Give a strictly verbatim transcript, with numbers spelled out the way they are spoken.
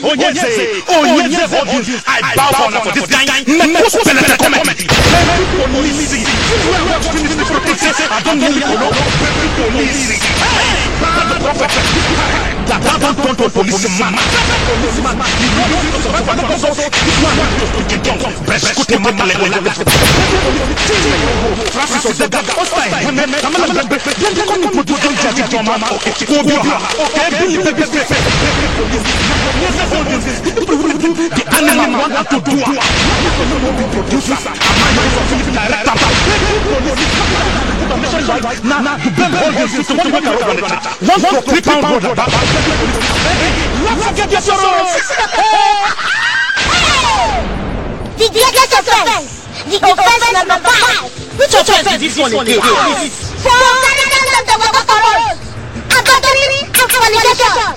Oh yes, oh yes, audience. I bow down for this guy. Most better comedy. Police. I don't really know. Police. The prophet. That don't don't policeman. Policeman. You know so so so. You don't press put him on the level. Francis Odega. Ostai. I'm not going to put you judge your mama. Okay. Okay. The animal want to do producer. Now, now, the big audience to what we are running. One for three pound brother. Let's get your sorrows. The biggest offense. The offense number five. Which offense is this one again? For Canada, the water for road. Adultery and fornication.